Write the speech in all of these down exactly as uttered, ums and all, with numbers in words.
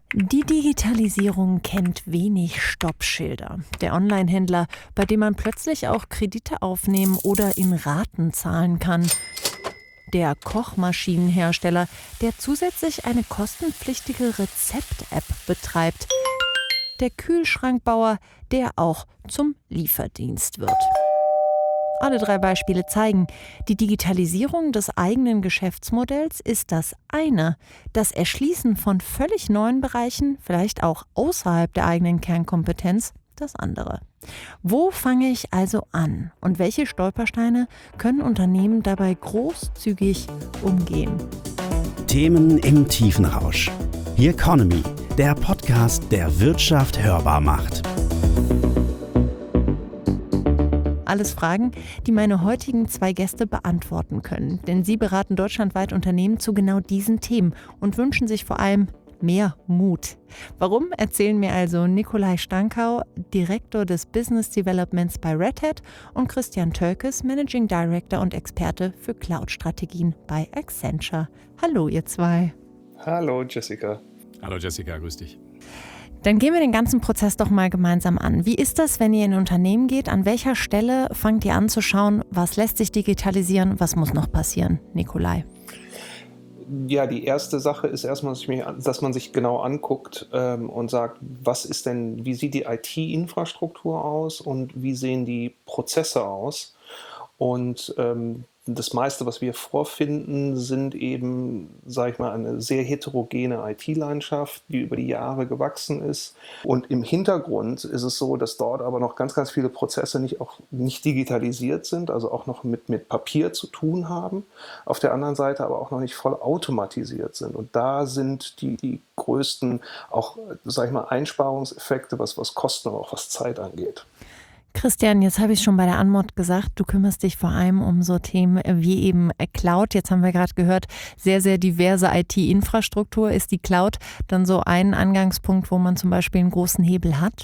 Die Digitalisierung kennt wenig Stoppschilder. Der Onlinehändler, bei dem man plötzlich auch Kredite aufnehmen oder in Raten zahlen kann. Der Kochmaschinenhersteller, der zusätzlich eine kostenpflichtige Rezept-App betreibt. Der Kühlschrankbauer, der auch zum Lieferdienst wird. Alle drei Beispiele zeigen, die Digitalisierung des eigenen Geschäftsmodells ist das eine. Das Erschließen von völlig neuen Bereichen, vielleicht auch außerhalb der eigenen Kernkompetenz, das andere. Wo fange ich also an? Und welche Stolpersteine können Unternehmen dabei großzügig umgehen? Themen im Tiefenrausch. The Economy, der Podcast, der Wirtschaft hörbar macht. Alles Fragen, die meine heutigen zwei Gäste beantworten können. Denn sie beraten deutschlandweit Unternehmen zu genau diesen Themen und wünschen sich vor allem mehr Mut. Warum, erzählen mir also Nikolai Stankau, Direktor des Business Developments bei Red Hat, und Christian Tölkes, Managing Director und Experte für Cloud-Strategien bei Accenture. Hallo ihr zwei. Hallo Jessica. Hallo Jessica, grüß dich. Dann gehen wir den ganzen Prozess doch mal gemeinsam an. Wie ist das, wenn ihr in ein Unternehmen geht? An welcher Stelle fangt ihr an zu schauen, was lässt sich digitalisieren, was muss noch passieren? Nikolai. Ja, die erste Sache ist erstmal, dass man sich genau anguckt ähm, und sagt, was ist denn, wie sieht die I T-Infrastruktur aus und wie sehen die Prozesse aus? Und ähm, das meiste, was wir vorfinden, sind eben, sage ich mal, eine sehr heterogene I T-Landschaft, die über die Jahre gewachsen ist. Und im Hintergrund ist es so, dass dort aber noch ganz, ganz viele Prozesse nicht, auch nicht digitalisiert sind, also auch noch mit, mit Papier zu tun haben. Auf der anderen Seite aber auch noch nicht voll automatisiert sind. Und da sind die, die größten, auch, sage ich mal, Einsparungseffekte, was, was Kosten, aber auch was Zeit angeht. Christian, jetzt habe ich schon bei der Anmod gesagt, du kümmerst dich vor allem um so Themen wie eben Cloud. Jetzt haben wir gerade gehört, sehr, sehr diverse I T-Infrastruktur. Ist die Cloud dann so ein Angangspunkt, wo man zum Beispiel einen großen Hebel hat?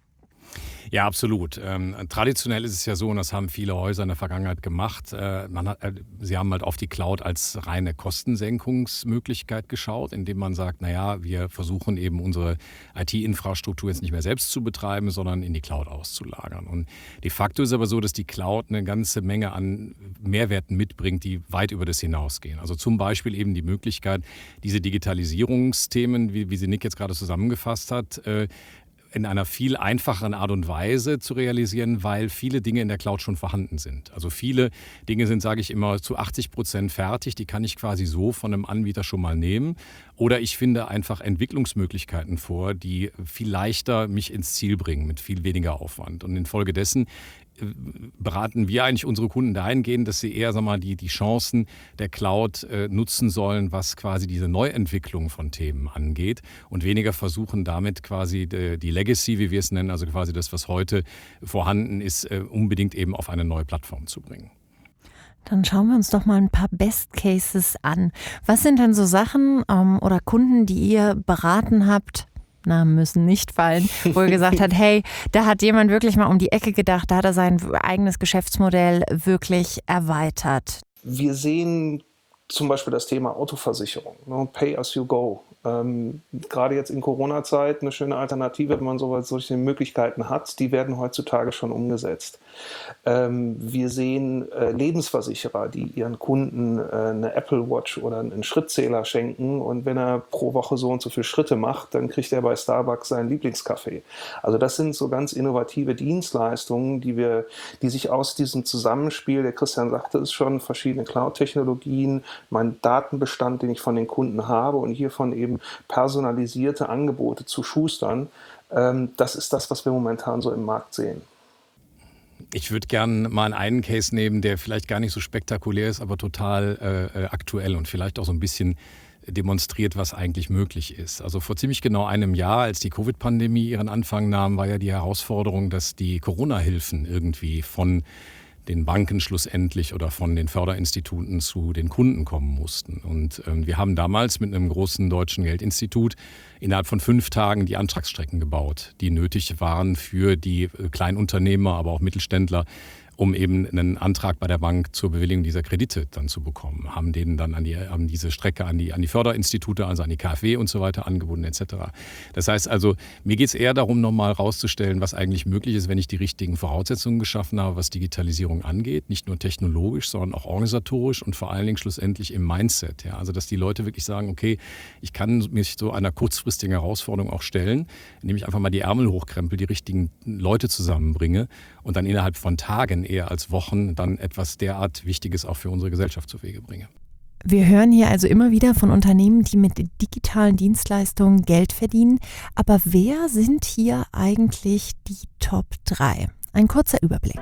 Ja, absolut. Ähm, traditionell ist es ja so, und das haben viele Häuser in der Vergangenheit gemacht, äh, man hat, äh, sie haben halt auf die Cloud als reine Kostensenkungsmöglichkeit geschaut, indem man sagt, naja, wir versuchen eben unsere I T-Infrastruktur jetzt nicht mehr selbst zu betreiben, sondern in die Cloud auszulagern. Und de facto ist aber so, dass die Cloud eine ganze Menge an Mehrwerten mitbringt, die weit über das hinausgehen. Also zum Beispiel eben die Möglichkeit, diese Digitalisierungsthemen, wie, wie sie Nick jetzt gerade zusammengefasst hat, äh, in einer viel einfacheren Art und Weise zu realisieren, weil viele Dinge in der Cloud schon vorhanden sind. Also viele Dinge sind, sage ich immer, zu achtzig Prozent fertig. Die kann ich quasi so von einem Anbieter schon mal nehmen. Oder ich finde einfach Entwicklungsmöglichkeiten vor, die viel leichter mich ins Ziel bringen, mit viel weniger Aufwand. Und infolgedessen beraten wir eigentlich unsere Kunden dahingehend, dass sie eher, sag mal, die, die Chancen der Cloud äh, nutzen sollen, was quasi diese Neuentwicklung von Themen angeht und weniger versuchen, damit quasi die, die Legacy, wie wir es nennen, also quasi das, was heute vorhanden ist, äh, unbedingt eben auf eine neue Plattform zu bringen. Dann schauen wir uns doch mal ein paar Best Cases an. Was sind denn so Sachen ähm, oder Kunden, die ihr beraten habt? Namen müssen nicht fallen, wo er gesagt hat, hey, da hat jemand wirklich mal um die Ecke gedacht, da hat er sein eigenes Geschäftsmodell wirklich erweitert. Wir sehen zum Beispiel das Thema Autoversicherung, ne? Pay as you go. Ähm, gerade jetzt in Corona-Zeit eine schöne Alternative, wenn man so, solche Möglichkeiten hat, die werden heutzutage schon umgesetzt. Ähm, wir sehen äh, Lebensversicherer, die ihren Kunden äh, eine Apple Watch oder einen Schrittzähler schenken, und wenn er pro Woche so und so viele Schritte macht, dann kriegt er bei Starbucks seinen Lieblingskaffee. Also das sind so ganz innovative Dienstleistungen, die wir, die sich aus diesem Zusammenspiel, der Christian sagte es schon, verschiedene Cloud-Technologien, mein Datenbestand, den ich von den Kunden habe, und hiervon eben personalisierte Angebote zu schustern, ähm, das ist das, was wir momentan so im Markt sehen. Ich würde gerne mal einen Case nehmen, der vielleicht gar nicht so spektakulär ist, aber total äh, aktuell und vielleicht auch so ein bisschen demonstriert, was eigentlich möglich ist. Also vor ziemlich genau einem Jahr, als die Covid-Pandemie ihren Anfang nahm, war ja die Herausforderung, dass die Corona-Hilfen irgendwie von den Banken schlussendlich oder von den Förderinstituten zu den Kunden kommen mussten. Und ähm, wir haben damals mit einem großen deutschen Geldinstitut innerhalb von fünf Tagen die Antragsstrecken gebaut, die nötig waren für die äh, Kleinunternehmer, aber auch Mittelständler, um eben einen Antrag bei der Bank zur Bewilligung dieser Kredite dann zu bekommen. Haben denen dann an die, haben diese Strecke an die, an die Förderinstitute, also an die K f W und so weiter angeboten et cetera. Das heißt also, mir geht es eher darum, nochmal rauszustellen, was eigentlich möglich ist, wenn ich die richtigen Voraussetzungen geschaffen habe, was Digitalisierung angeht. Nicht nur technologisch, sondern auch organisatorisch und vor allen Dingen schlussendlich im Mindset. Ja? Also dass die Leute wirklich sagen, okay, ich kann mich so einer kurzfristigen Herausforderung auch stellen, indem ich einfach mal die Ärmel hochkrempel, die richtigen Leute zusammenbringe und dann innerhalb von Tagen eher als Wochen dann etwas derart Wichtiges auch für unsere Gesellschaft zu Wege bringe. Wir hören hier also immer wieder von Unternehmen, die mit digitalen Dienstleistungen Geld verdienen. Aber wer sind hier eigentlich die Top drei? Ein kurzer Überblick.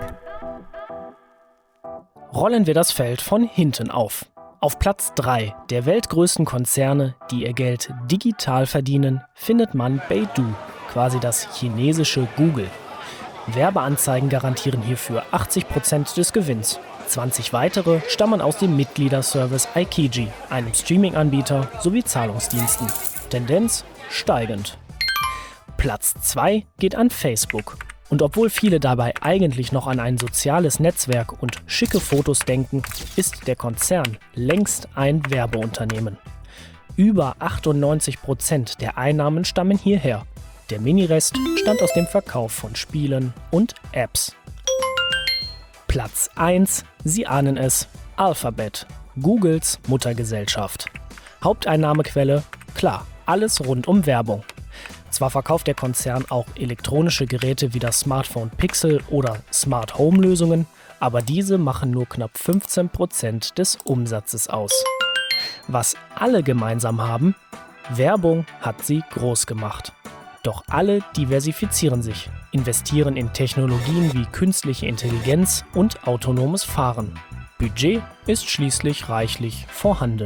Rollen wir das Feld von hinten auf. Auf Platz drei der weltgrößten Konzerne, die ihr Geld digital verdienen, findet man Baidu, quasi das chinesische Google. Werbeanzeigen garantieren hierfür achtzig Prozent des Gewinns. zwanzig weitere stammen aus dem Mitgliederservice Aikiji, einem Streaming-Anbieter sowie Zahlungsdiensten. Tendenz steigend. Platz zwei geht an Facebook. Und obwohl viele dabei eigentlich noch an ein soziales Netzwerk und schicke Fotos denken, ist der Konzern längst ein Werbeunternehmen. Über achtundneunzig Prozent der Einnahmen stammen hierher. Der Minirest stammt aus dem Verkauf von Spielen und Apps. Platz eins, Sie ahnen es, Alphabet, Googles Muttergesellschaft. Haupteinnahmequelle, klar, alles rund um Werbung. Zwar verkauft der Konzern auch elektronische Geräte wie das Smartphone Pixel oder Smart Home Lösungen, aber diese machen nur knapp fünfzehn Prozent des Umsatzes aus. Was alle gemeinsam haben, Werbung hat sie groß gemacht. Doch alle diversifizieren sich, investieren in Technologien wie künstliche Intelligenz und autonomes Fahren. Budget ist schließlich reichlich vorhanden.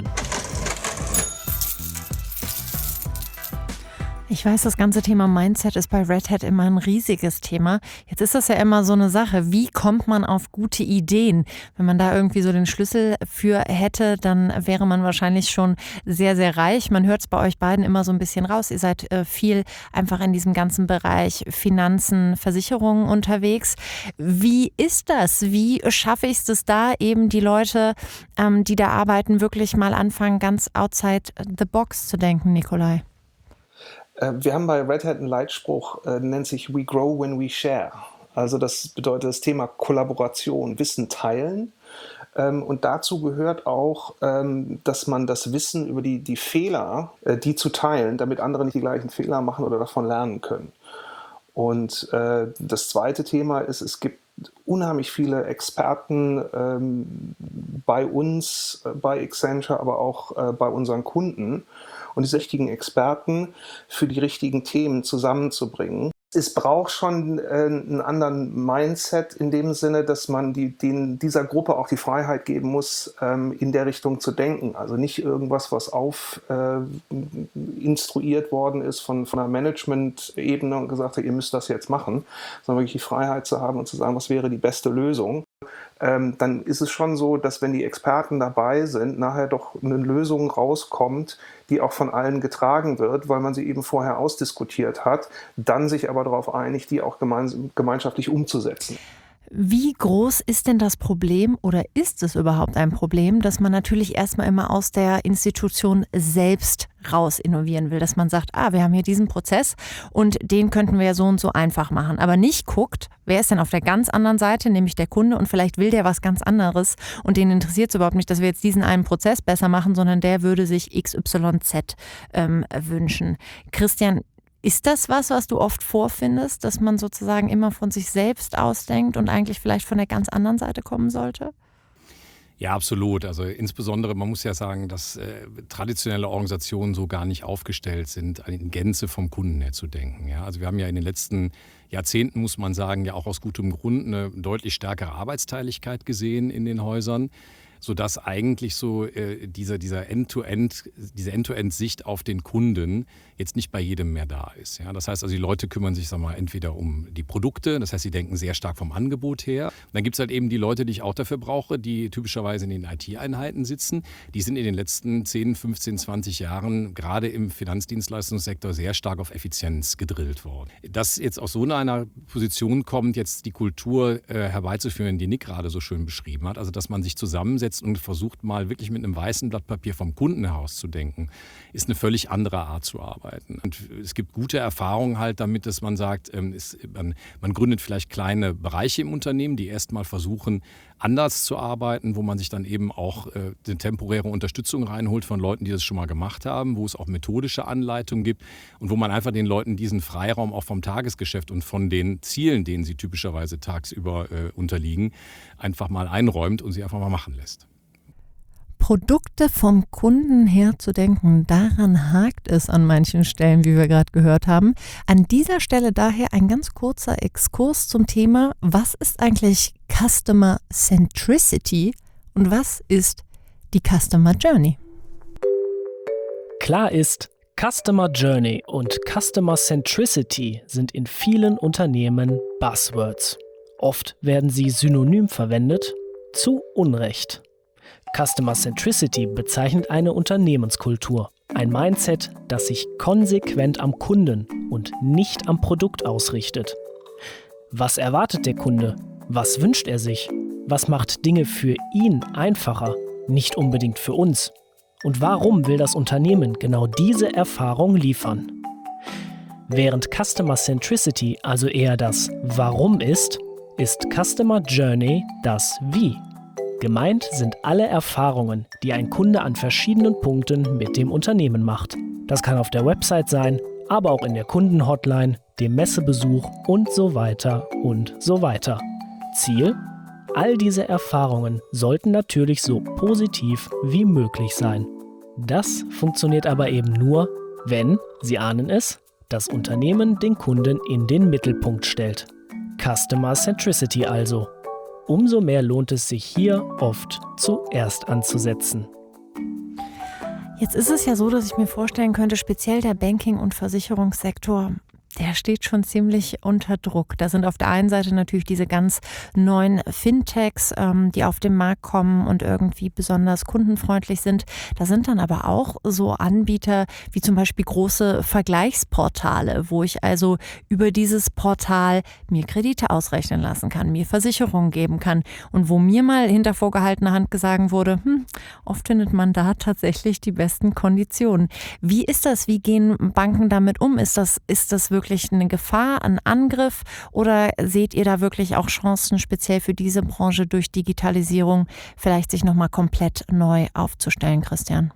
Ich weiß, das ganze Thema Mindset ist bei Red Hat immer ein riesiges Thema. Jetzt ist das ja immer so eine Sache. Wie kommt man auf gute Ideen? Wenn man da irgendwie so den Schlüssel für hätte, dann wäre man wahrscheinlich schon sehr, sehr reich. Man hört es bei euch beiden immer so ein bisschen raus. Ihr seid äh, viel einfach in diesem ganzen Bereich Finanzen, Versicherungen unterwegs. Wie ist das? Wie schaffe ich es da eben die Leute, ähm, die da arbeiten, wirklich mal anfangen, ganz outside the box zu denken, Nikolai? Wir haben bei Red Hat einen Leitspruch, äh, nennt sich We Grow When We Share. Also das bedeutet das Thema Kollaboration, Wissen teilen. Ähm, und dazu gehört auch, ähm, dass man das Wissen über die, die Fehler, äh, die zu teilen, damit andere nicht die gleichen Fehler machen oder davon lernen können. Und äh, das zweite Thema ist, es gibt unheimlich viele Experten ähm, bei uns, äh, bei Accenture, aber auch äh, bei unseren Kunden. Und diese richtigen Experten für die richtigen Themen zusammenzubringen. Es braucht schon äh, einen anderen Mindset in dem Sinne, dass man die, den, dieser Gruppe auch die Freiheit geben muss, ähm, in der Richtung zu denken. Also nicht irgendwas, was auf äh, instruiert worden ist von, von einer Management-Ebene und gesagt hat, ihr müsst das jetzt machen, sondern wirklich die Freiheit zu haben und zu sagen, was wäre die beste Lösung. Ähm, dann ist es schon so, dass wenn die Experten dabei sind, nachher doch eine Lösung rauskommt, die auch von allen getragen wird, weil man sie eben vorher ausdiskutiert hat, dann sich aber darauf einigt, die auch gemein- gemeinschaftlich umzusetzen. Wie groß ist denn das Problem oder ist es überhaupt ein Problem, dass man natürlich erstmal immer aus der Institution selbst raus innovieren will, dass man sagt, ah, wir haben hier diesen Prozess und den könnten wir ja so und so einfach machen, aber nicht guckt, wer ist denn auf der ganz anderen Seite, nämlich der Kunde und vielleicht will der was ganz anderes und den interessiert es überhaupt nicht, dass wir jetzt diesen einen Prozess besser machen, sondern der würde sich X Y Z ähm, wünschen. Christian, ist das was, was du oft vorfindest, dass man sozusagen immer von sich selbst ausdenkt und eigentlich vielleicht von der ganz anderen Seite kommen sollte? Ja, absolut. Also insbesondere, man muss ja sagen, dass äh, traditionelle Organisationen so gar nicht aufgestellt sind, in Gänze vom Kunden her zu denken. Ja? Also wir haben ja in den letzten Jahrzehnten, muss man sagen, ja auch aus gutem Grund eine deutlich stärkere Arbeitsteiligkeit gesehen in den Häusern. sodass eigentlich so äh, dieser, dieser End-to-End, diese End-to-End-Sicht auf den Kunden jetzt nicht bei jedem mehr da ist. Ja? Das heißt also, die Leute kümmern sich, sag mal, entweder um die Produkte, das heißt, sie denken sehr stark vom Angebot her. Und dann gibt es halt eben die Leute, die ich auch dafür brauche, die typischerweise in den I T-Einheiten sitzen. Die sind in den letzten zehn, fünfzehn, zwanzig Jahren gerade im Finanzdienstleistungssektor sehr stark auf Effizienz gedrillt worden. Dass jetzt aus so einer Position kommt, jetzt die Kultur äh, herbeizuführen, die Nick gerade so schön beschrieben hat, also dass man sich zusammensetzt und versucht mal wirklich mit einem weißen Blatt Papier vom Kunden herauszudenken, ist eine völlig andere Art zu arbeiten. Und es gibt gute Erfahrungen halt damit, dass man sagt, ähm, ist, man, man gründet vielleicht kleine Bereiche im Unternehmen, die erstmal versuchen, anders zu arbeiten, wo man sich dann eben auch äh, eine temporäre Unterstützung reinholt von Leuten, die das schon mal gemacht haben, wo es auch methodische Anleitungen gibt und wo man einfach den Leuten diesen Freiraum auch vom Tagesgeschäft und von den Zielen, denen sie typischerweise tagsüber äh, unterliegen, einfach mal einräumt und sie einfach mal machen lässt. Produkte vom Kunden her zu denken, daran hakt es an manchen Stellen, wie wir gerade gehört haben. An dieser Stelle daher ein ganz kurzer Exkurs zum Thema, was ist eigentlich Customer Centricity und was ist die Customer Journey? Klar ist, Customer Journey und Customer Centricity sind in vielen Unternehmen Buzzwords. Oft werden sie synonym verwendet, zu Unrecht. Customer Centricity bezeichnet eine Unternehmenskultur, ein Mindset, das sich konsequent am Kunden und nicht am Produkt ausrichtet. Was erwartet der Kunde? Was wünscht er sich? Was macht Dinge für ihn einfacher, nicht unbedingt für uns? Und warum will das Unternehmen genau diese Erfahrung liefern? Während Customer Centricity also eher das Warum ist, ist Customer Journey das Wie. Gemeint sind alle Erfahrungen, die ein Kunde an verschiedenen Punkten mit dem Unternehmen macht. Das kann auf der Website sein, aber auch in der Kundenhotline, dem Messebesuch und so weiter und so weiter. Ziel? All diese Erfahrungen sollten natürlich so positiv wie möglich sein. Das funktioniert aber eben nur, wenn, Sie ahnen es, das Unternehmen den Kunden in den Mittelpunkt stellt. Customer Centricity also. Umso mehr lohnt es sich hier oft zuerst anzusetzen. Jetzt ist es ja so, dass ich mir vorstellen könnte, speziell der Banking- und Versicherungssektor, der steht schon ziemlich unter Druck. Da sind auf der einen Seite natürlich diese ganz neuen Fintechs, ähm, die auf den Markt kommen und irgendwie besonders kundenfreundlich sind. Da sind dann aber auch so Anbieter wie zum Beispiel große Vergleichsportale, wo ich also über dieses Portal mir Kredite ausrechnen lassen kann, mir Versicherungen geben kann und wo mir mal hinter vorgehaltener Hand gesagt wurde, hm, oft findet man da tatsächlich die besten Konditionen. Wie ist das? Wie gehen Banken damit um? Ist das, ist das wirklich eine Gefahr, ein Angriff oder seht ihr da wirklich auch Chancen, speziell für diese Branche durch Digitalisierung vielleicht sich nochmal komplett neu aufzustellen, Christian?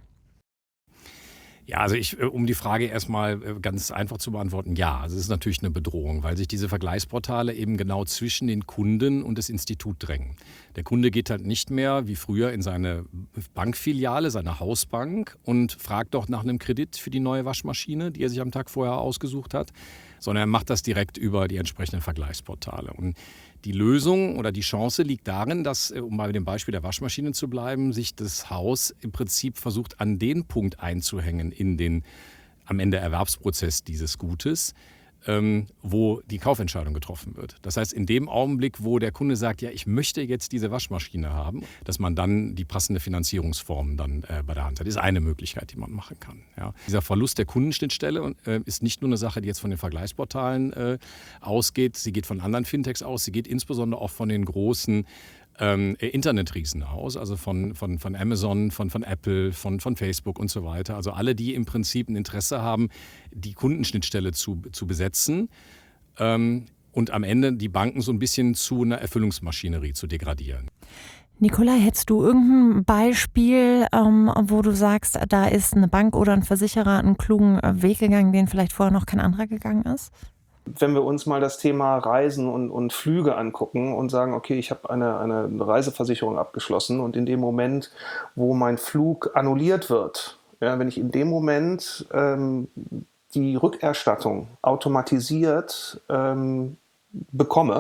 Ja, also ich, um die Frage erstmal ganz einfach zu beantworten, ja, also es ist natürlich eine Bedrohung, weil sich diese Vergleichsportale eben genau zwischen den Kunden und das Institut drängen. Der Kunde geht halt nicht mehr wie früher in seine Bankfiliale, seine Hausbank und fragt doch nach einem Kredit für die neue Waschmaschine, die er sich am Tag vorher ausgesucht hat, sondern er macht das direkt über die entsprechenden Vergleichsportale. Und die Lösung oder die Chance liegt darin, dass, um bei dem Beispiel der Waschmaschine zu bleiben, sich das Haus im Prinzip versucht, an den Punkt einzuhängen in den am Ende Erwerbsprozess dieses Gutes, ähm, wo die Kaufentscheidung getroffen wird. Das heißt, in dem Augenblick, wo der Kunde sagt, ja, ich möchte jetzt diese Waschmaschine haben, dass man dann die passende Finanzierungsform dann äh, bei der Hand hat. Das ist eine Möglichkeit, die man machen kann. Ja. Dieser Verlust der Kundenschnittstelle äh, ist nicht nur eine Sache, die jetzt von den Vergleichsportalen äh, ausgeht. Sie geht von anderen Fintechs aus. Sie geht insbesondere auch von den großen Ähm, Internetriesen aus, also von, von, von Amazon, von, von Apple, von, von Facebook und so weiter. Also alle, die im Prinzip ein Interesse haben, die Kundenschnittstelle zu, zu besetzen ähm, und am Ende die Banken so ein bisschen zu einer Erfüllungsmaschinerie zu degradieren. Nikolai, hättest du irgendein Beispiel, ähm, wo du sagst, da ist eine Bank oder ein Versicherer einen klugen Weg gegangen, den vielleicht vorher noch kein anderer gegangen ist? Wenn wir uns mal das Thema Reisen und, und Flüge angucken und sagen, okay, ich habe eine, eine Reiseversicherung abgeschlossen und in dem Moment, wo mein Flug annulliert wird, ja, wenn ich in dem Moment ähm, die Rückerstattung automatisiert ähm, bekomme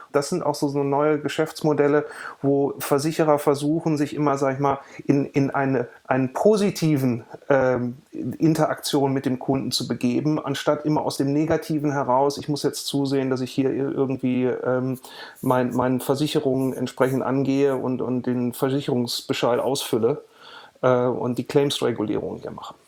Das sind auch so, so neue Geschäftsmodelle, wo Versicherer versuchen, sich immer, sag ich mal, in, in eine einen positiven ähm, Interaktion mit dem Kunden zu begeben, anstatt immer aus dem Negativen heraus, ich muss jetzt zusehen, dass ich hier irgendwie ähm, mein, meine Versicherungen entsprechend angehe und, und den Versicherungsbescheid ausfülle äh, und die Claims-Regulierung hier mache.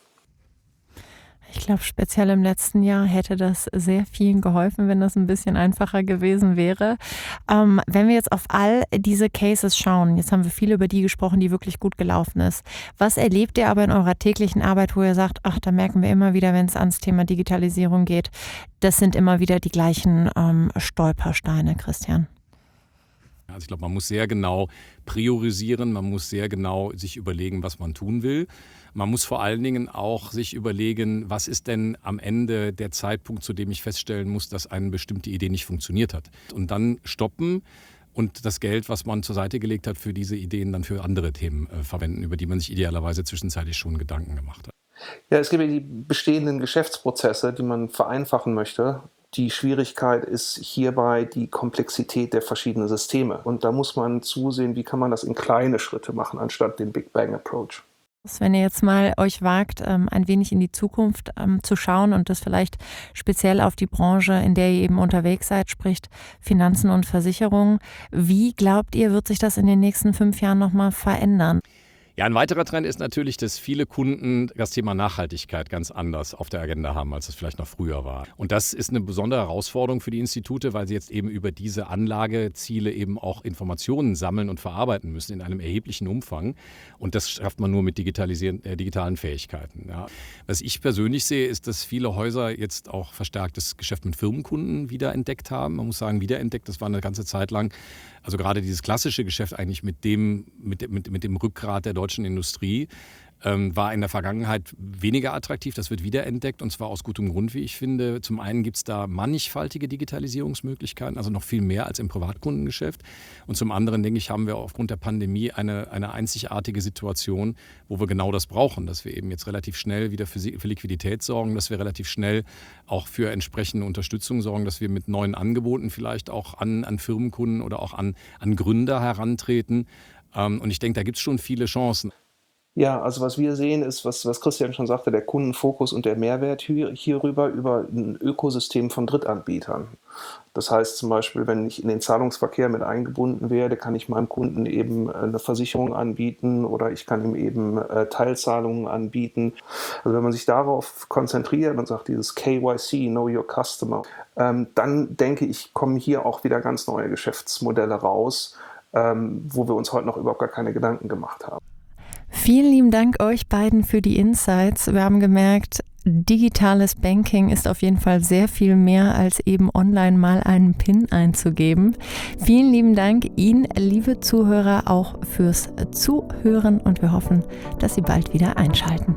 Ich glaube, speziell im letzten Jahr hätte das sehr vielen geholfen, wenn das ein bisschen einfacher gewesen wäre. Ähm, wenn wir jetzt auf all diese Cases schauen, jetzt haben wir viel über die gesprochen, die wirklich gut gelaufen ist. Was erlebt ihr aber in eurer täglichen Arbeit, wo ihr sagt, ach, da merken wir immer wieder, wenn es ans Thema Digitalisierung geht, das sind immer wieder die gleichen ähm, Stolpersteine, Christian? Also ich glaube, man muss sehr genau priorisieren, man muss sehr genau sich überlegen, was man tun will. Man muss vor allen Dingen auch sich überlegen, was ist denn am Ende der Zeitpunkt, zu dem ich feststellen muss, dass eine bestimmte Idee nicht funktioniert hat. Und dann stoppen und das Geld, was man zur Seite gelegt hat, für diese Ideen dann für andere Themen äh, verwenden, über die man sich idealerweise zwischenzeitlich schon Gedanken gemacht hat. Ja, es gibt ja die bestehenden Geschäftsprozesse, die man vereinfachen möchte. Die Schwierigkeit ist hierbei die Komplexität der verschiedenen Systeme. Und da muss man zusehen, wie kann man das in kleine Schritte machen, anstatt den Big Bang Approach. Wenn ihr jetzt mal euch wagt, ein wenig in die Zukunft zu schauen und das vielleicht speziell auf die Branche, in der ihr eben unterwegs seid, spricht Finanzen und Versicherungen. Wie glaubt ihr, wird sich das in den nächsten fünf Jahren nochmal verändern? Ja, ein weiterer Trend ist natürlich, dass viele Kunden das Thema Nachhaltigkeit ganz anders auf der Agenda haben, als es vielleicht noch früher war. Und das ist eine besondere Herausforderung für die Institute, weil sie jetzt eben über diese Anlageziele eben auch Informationen sammeln und verarbeiten müssen in einem erheblichen Umfang. Und das schafft man nur mit digitalisieren, äh, digitalen Fähigkeiten. Ja. Was ich persönlich sehe, ist, dass viele Häuser jetzt auch verstärktes Geschäft mit Firmenkunden wiederentdeckt haben. Man muss sagen, wiederentdeckt, das war eine ganze Zeit lang. Also gerade dieses klassische Geschäft eigentlich mit dem, mit, mit, mit dem Rückgrat der deutschen Industrie ähm, war in der Vergangenheit weniger attraktiv. Das wird wiederentdeckt und zwar aus gutem Grund, wie ich finde. Zum einen gibt es da mannigfaltige Digitalisierungsmöglichkeiten, also noch viel mehr als im Privatkundengeschäft. Und zum anderen, denke ich, haben wir aufgrund der Pandemie eine, eine einzigartige Situation, wo wir genau das brauchen, dass wir eben jetzt relativ schnell wieder für, für Liquidität sorgen, dass wir relativ schnell auch für entsprechende Unterstützung sorgen, dass wir mit neuen Angeboten vielleicht auch an, an Firmenkunden oder auch an, an Gründer herantreten. Ähm, und ich denke, da gibt es schon viele Chancen. Ja, also was wir sehen ist, was, was Christian schon sagte, der Kundenfokus und der Mehrwert hier, hierüber über ein Ökosystem von Drittanbietern. Das heißt zum Beispiel, wenn ich in den Zahlungsverkehr mit eingebunden werde, kann ich meinem Kunden eben eine Versicherung anbieten oder ich kann ihm eben äh, Teilzahlungen anbieten. Also wenn man sich darauf konzentriert und sagt, dieses K Y C, Know Your Customer, ähm, dann denke ich, kommen hier auch wieder ganz neue Geschäftsmodelle raus, ähm, wo wir uns heute noch überhaupt gar keine Gedanken gemacht haben. Vielen lieben Dank euch beiden für die Insights. Wir haben gemerkt, digitales Banking ist auf jeden Fall sehr viel mehr als eben online mal einen PIN einzugeben. Vielen lieben Dank Ihnen, liebe Zuhörer, auch fürs Zuhören und wir hoffen, dass Sie bald wieder einschalten.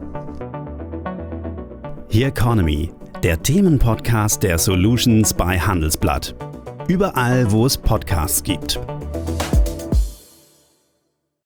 Here Economy, der Themenpodcast der Solutions bei Handelsblatt. Überall, wo es Podcasts gibt.